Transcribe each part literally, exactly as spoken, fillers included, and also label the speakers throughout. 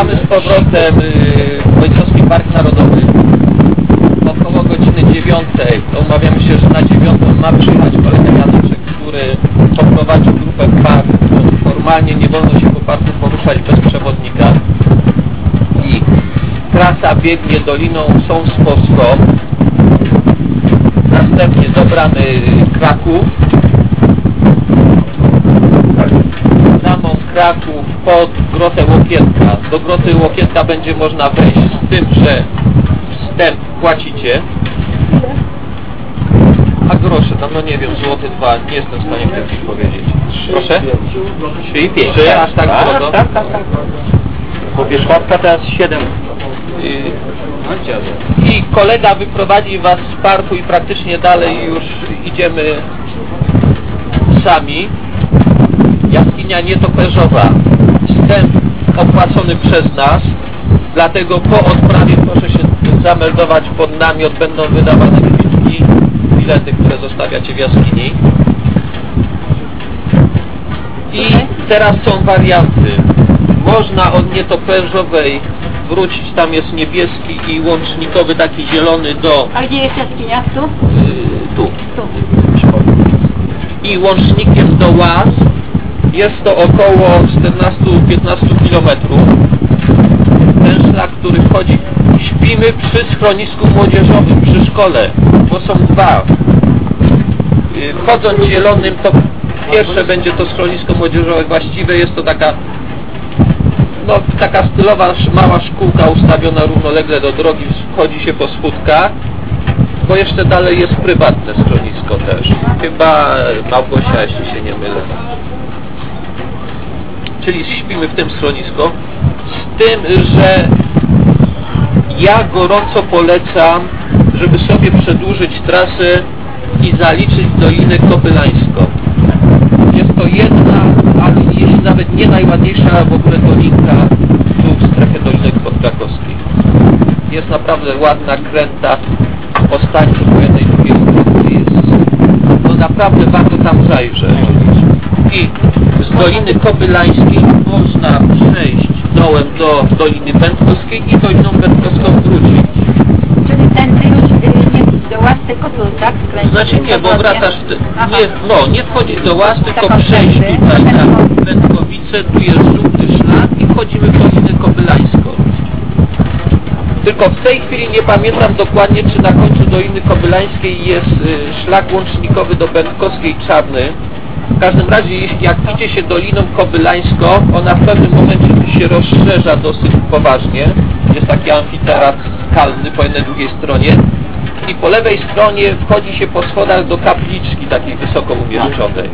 Speaker 1: Wracamy z powrotem w Wojciechowski Park Narodowy. Około godziny dziewiątej. Umawiamy się, że na dziewiątą ma przyjechać kolega Janeczek, który poprowadzi grupę w park. Formalnie nie wolno się po parku poruszać bez przewodnika. I trasa biegnie doliną Sąsposką. Następnie do bramy Kraków. Bramą Kraków pod Grotę Łokietka. Do Groty Łokietka będzie można wejść z tym, że wstęp płacicie. A grosze, tam no nie wiem, złoty dwa, nie jestem w stanie w tej chwili powiedzieć. Proszę? trzy i pięć. Aż tak drogo?
Speaker 2: Tak, tak, tak. Bo Wierzchowska teraz siedem.
Speaker 1: I kolega wyprowadzi was z parku i praktycznie dalej już idziemy sami. Jaskinia nietoperzowa. Wstęp opłacony przez nas, dlatego po odprawie proszę się zameldować pod namiot, będą wydawane kwitki, bilety, które zostawiacie w jaskini. I teraz są warianty. Można od nietoperzowej wrócić, tam jest niebieski i łącznikowy, taki zielony do...
Speaker 3: A gdzie jest jaskinia? Tu?
Speaker 1: Yy, tu.
Speaker 3: Tu.
Speaker 1: I łącznik jest do Łaz. Jest to około czternaście do piętnastu kilometrów. Ten szlak, który wchodzi. Śpimy przy schronisku młodzieżowym, przy szkole, bo są dwa. Yy, wchodząc zielonym, to pierwsze będzie to schronisko młodzieżowe. Właściwe jest to taka no, taka stylowa mała szkółka ustawiona równolegle do drogi, wchodzi się po schódkach, bo jeszcze dalej jest prywatne schronisko też. Chyba Małgosia, jeśli się nie mylę. Czyli śpimy w tym schronisku. Z tym, że ja gorąco polecam, żeby sobie przedłużyć trasę i zaliczyć Dolinę Kobylańską. Jest to jedna, ale jeśli nawet nie najładniejsza w ogóle dolinka tu w strefie Doliny Podkrakowskiej. Jest naprawdę ładna, kręta, ostatni po jednej drugiej stronie jest, no naprawdę warto tam zajrzeć. I z Doliny Kobylańskiej można przejść dołem do Doliny Będkowskiej i Doliną Będkowską wrócić.
Speaker 3: Czyli tędy już nie do Łaz, tylko tu, tak?
Speaker 1: Znaczy nie, bo wracasz, nie, no nie wchodzić do Łaz, tylko przejść tutaj na Będkowice, tu jest żółty szlak i wchodzimy w Dolinę Kobylańską. Tylko w tej chwili nie pamiętam dokładnie, czy na końcu Doliny Kobylańskiej jest szlak łącznikowy do Będkowskiej czarny. W każdym razie, jak idzie się Doliną Kobylańską, ona w pewnym momencie się rozszerza dosyć poważnie. Jest taki amfiteatr skalny po jednej drugiej stronie. I po lewej stronie wchodzi się po schodach do kapliczki takiej wysoko umieszczonej.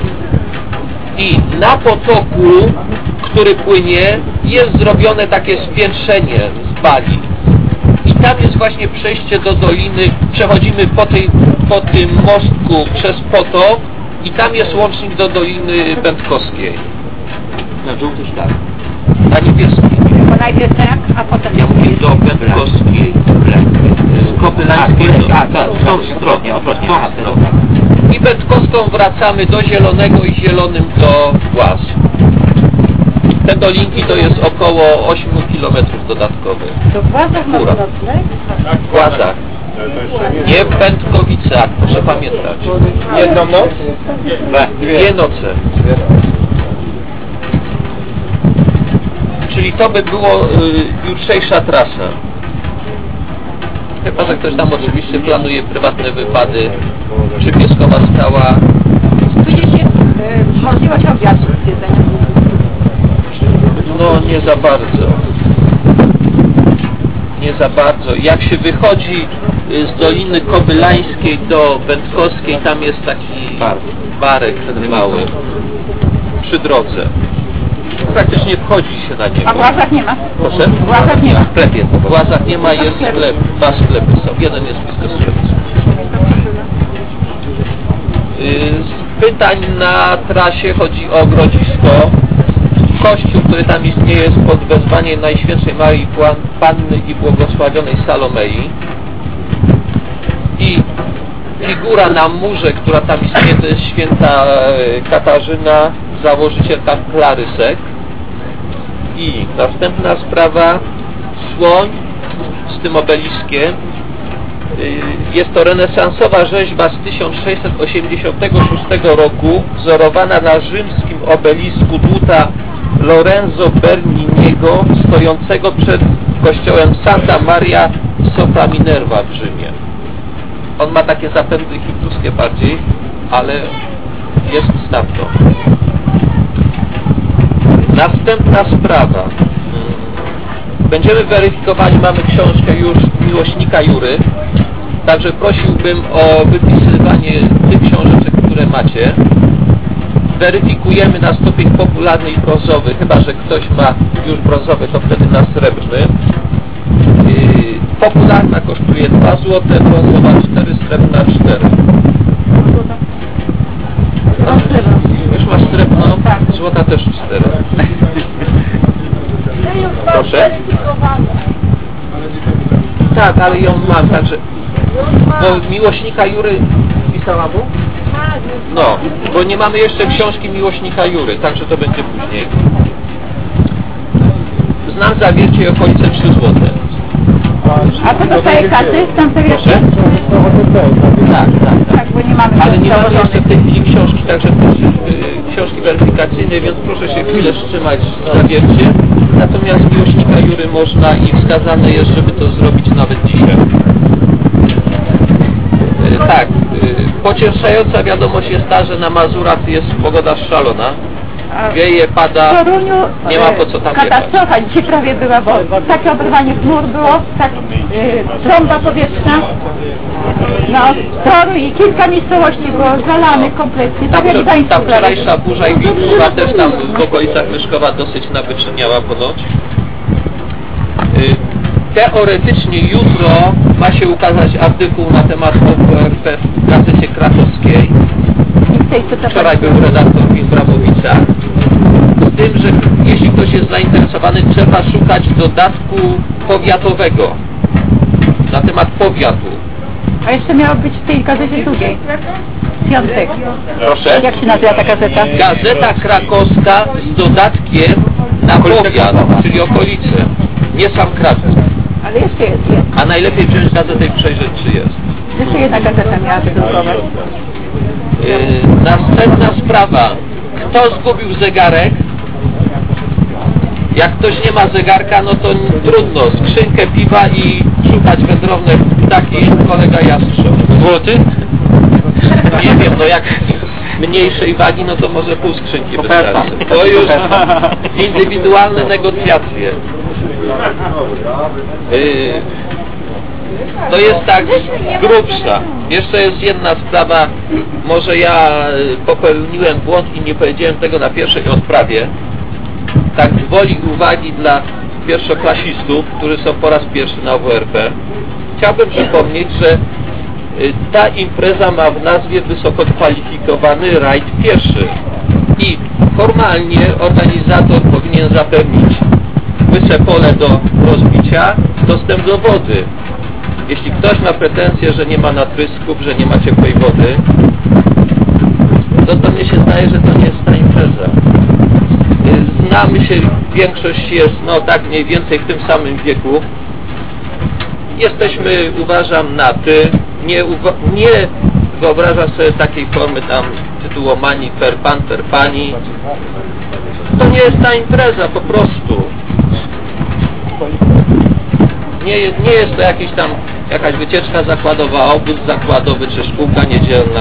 Speaker 1: I na potoku, który płynie, jest zrobione takie spiętrzenie z bali. I tam jest właśnie przejście do doliny. Przechodzimy po, tej, po tym mostku przez potok i tam jest łącznik do Doliny Będkowskiej.
Speaker 2: Na żółty szlak.
Speaker 1: Na niebieski.
Speaker 3: Bo najpierw tak, a potem...
Speaker 1: Ja mówię do Będkowskiej. Z Kobylańskiej.
Speaker 2: A, tak, w tą stronę, odwrotnie.
Speaker 1: I Będkowską wracamy do Zielonego i Zielonym do Łaz. Te dolinki to jest około ośmiu kilometrów dodatkowych.
Speaker 3: To w Łazach ma nocleg?
Speaker 1: W Łazach. Nie w Będkowicach, proszę pamiętać.
Speaker 2: Jedną noc?
Speaker 1: Dwie noce. Czyli to by było y, jutrzejsza trasa. Chyba, że ktoś tam oczywiście planuje prywatne wypady, czy Pieskowa Skała.
Speaker 3: Tu jest y, możliwość obiadu jedzenia.
Speaker 1: No nie za bardzo. Nie za bardzo. Jak się wychodzi z Doliny Kobylańskiej do Będkowskiej, tam jest taki barek mały przy drodze. Praktycznie wchodzi się na niego.
Speaker 3: A w Łazach nie ma?
Speaker 1: Proszę?
Speaker 3: W Łazach nie ma.
Speaker 1: W sklepie. W Łazach nie ma, jest sklep. Dwa sklepy są. Jeden jest blisko sklepu. Z pytań na trasie chodzi o Grodzisko. Kościół, który tam istnieje, jest pod wezwaniem Najświętszej Maryi Panny i Błogosławionej Salomei. I figura na murze, która tam istnieje, to jest święta Katarzyna, założycielka Klarysek. I następna sprawa, słoń z tym obeliskiem. Jest to renesansowa rzeźba z tysiąc sześćset osiemdziesiątego szóstego roku, wzorowana na rzymskim obelisku dłuta Lorenzo Berniniego, stojącego przed kościołem Santa Maria Sopra Minerva w Rzymie. On ma takie zapędy hinduskie bardziej, ale jest stamtąd. Następna sprawa. Będziemy weryfikowali, mamy książkę już miłośnika Jury, także prosiłbym o wypisywanie tych książeczek, które macie. Weryfikujemy na stopień popularny i brązowy, chyba że ktoś ma już brązowy, to wtedy na srebrny. Yy, popularna kosztuje dwa złote, brązowa cztery, srebrna cztery. No, już masz srebrną, złota też cztery. Proszę? Tak, ale ją mam, także... Bo miłośnika Jury pisała mu? No, bo nie mamy jeszcze książki miłośnika Jury, także to będzie później. Znam zawiercie i okolice trzy złote.
Speaker 3: A co dostaje kasy z tamtej wiersza?
Speaker 1: Tak, tak, tak.
Speaker 3: Tak, bo nie mamy.
Speaker 1: Ale nie mamy jeszcze w tej chwili książki, także proszę, yy, książki weryfikacyjnej, więc proszę się chwilę wstrzymać w zawiercie. Natomiast miłośnika Jury można i wskazane jest, żeby to zrobić nawet dzisiaj. Yy, tak, yy, pocieszająca wiadomość jest ta, że na Mazurach jest pogoda szalona. Wieje, pada,
Speaker 3: w Toruniu,
Speaker 1: nie ma po co tam
Speaker 3: katastrofa
Speaker 1: jechać.
Speaker 3: dzisiaj prawie była, bo takie oberwanie chmur było, tak, yy, trąba powietrzna, no, Toruń i kilka miejscowości było zalanych kompletnie, tak jak Gdańsk.
Speaker 1: Ta wczorajsza burza i wichura też tam w okolicach Myszkowa dosyć nawyczyniała ponoć. Yy, teoretycznie jutro ma się ukazać artykuł na temat O W R P w Gazecie Krakowskiej. Wczoraj był redaktor w Bramowicach. Z tym, że jeśli ktoś jest zainteresowany, trzeba szukać dodatku powiatowego na temat powiatu.
Speaker 3: A jeszcze miało być w tej gazecie drugiej. Piątek.
Speaker 1: Proszę?
Speaker 3: Jak się nazywa ta gazeta?
Speaker 1: Gazeta Krakowska z dodatkiem na powiat, czyli okolice. Nie sam Kraków.
Speaker 3: Ale jeszcze jest, jest.
Speaker 1: A najlepiej wziąć gazetę i przejrzeć, czy jest.
Speaker 3: Jeszcze jedna gazeta miała wydrukować.
Speaker 1: Yy, następna sprawa. Kto zgubił zegarek? Jak ktoś nie ma zegarka, no to trudno. Skrzynkę piwa i szukać wędrowne ptaki, kolega Jastrząb. Złoty? Nie wiem, no jak mniejszej wagi, no to może pół skrzynki wystarczy. To już indywidualne negocjacje. Yy, to jest tak grubsza. Jeszcze jest jedna sprawa, może ja popełniłem błąd i nie powiedziałem tego na pierwszej odprawie. Tak z woli uwagi dla pierwszoklasistów, którzy są po raz pierwszy na O W R P, chciałbym przypomnieć, że ta impreza ma w nazwie wysoko kwalifikowany rajd pieszy i formalnie organizator powinien zapewnić łyse pole do rozbicia, dostęp do wody. Jeśli ktoś ma pretensje, że nie ma natrysków, że nie ma ciepłej wody, to to mnie się zdaje, że to nie jest ta impreza. Znamy się, większość jest, no tak mniej więcej w tym samym wieku. Jesteśmy, uważam, na ty. Nie, nie wyobrażam sobie takiej formy tam tytułomanii per pan, per pani. To nie jest ta impreza, po prostu. Nie, nie jest to jakiś tam, jakaś wycieczka zakładowa, obóz zakładowy, czy szkółka niedzielna.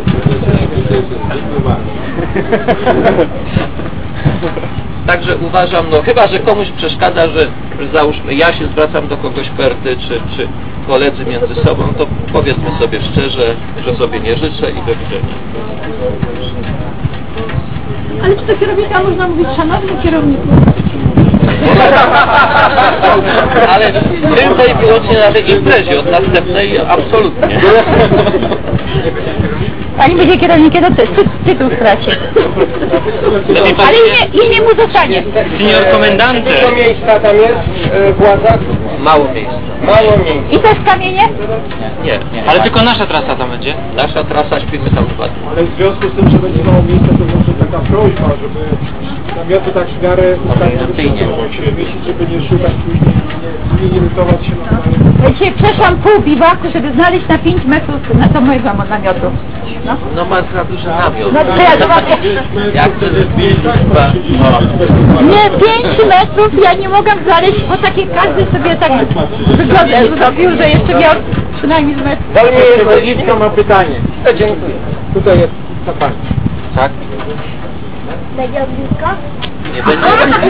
Speaker 1: Także uważam, no chyba, że komuś przeszkadza, że, że załóżmy, ja się zwracam do kogoś perty, czy, czy koledzy między sobą, to powiedzmy sobie szczerze, że sobie nie życzę i do widzenia.
Speaker 3: Ale czy do kierownika można mówić szanowny kierowniku?
Speaker 1: Ale tylko i wyłącznie na tej imprezie, od następnej absolutnie.
Speaker 3: Pani będzie kierownikiem, to ty, tytuł straci. Ale imię, imię mu zostanie.
Speaker 2: Senior komendante.
Speaker 4: miejsca tam jest, władza?
Speaker 1: Mało miejsca.
Speaker 2: Mało miejsc.
Speaker 3: I też kamienie?
Speaker 1: Nie,
Speaker 4: Ale tylko nasza trasa tam będzie?
Speaker 1: nasza trasa, śpimy tam dwa dni.
Speaker 5: Ale w związku z tym, że będzie mało miejsca, to może taka prośba, żeby namioty tak w miarę
Speaker 1: Organizacyjnie.
Speaker 5: się mieścić, żeby nie szukać później, nie, nie irytować się na
Speaker 3: Ja dzisiaj przeszłam pół biwaku, żeby znaleźć na pięć metrów na to mojego namiotu. No.
Speaker 1: No ma za duży namiot.
Speaker 3: No to ja zobaczę.
Speaker 1: Jak to jest chyba...
Speaker 3: Nie, pięć metrów ja nie mogłam znaleźć, bo takie każdy sobie tak wygodę zrobił, że jeszcze miał przynajmniej z metr.
Speaker 2: Wolniej jest Lewiczka, ma pytanie. To dziękuję.
Speaker 5: Tutaj jest ta pani.
Speaker 1: Tak?
Speaker 3: Będzie ognisko?
Speaker 1: Nie będzie,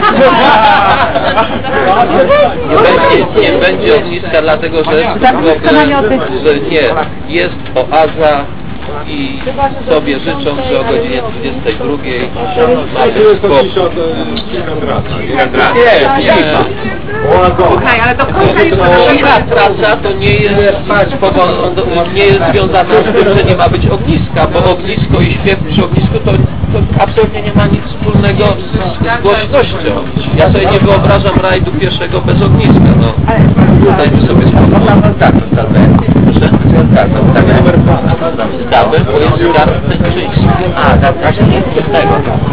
Speaker 1: nie będzie, nie będzie ogniska, dlatego że,
Speaker 3: Zamknięte namioty.
Speaker 1: że nie, jest oaza i sobie życzą, że o godzinie dwudziestej drugiej ma
Speaker 5: Tu jest
Speaker 1: być
Speaker 5: to dziś
Speaker 1: spokój.
Speaker 5: od koncentracji.
Speaker 1: Nie, nie.
Speaker 3: Okej, ale to
Speaker 1: Inna trasa to nie jest, powo- nie jest związana z tym, że nie ma być ogniska, bo ognisko i śpiew przy ognisku to, to absolutnie nie ma nic wspólnego z, z głośnością. Ja sobie nie wyobrażam rajdu pieszego bez ogniska, no. Dajmy sobie spokój. Tak, tak, proszę. Tak, tak, zdamy, bo jest skarb Tęczyński. A, tak, tak, nie jest tego.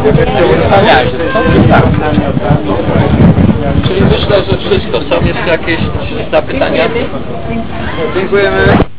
Speaker 1: Tak. Czyli myślę, że wszystko. Są jeszcze jakieś zapytania?
Speaker 2: Dziękujemy.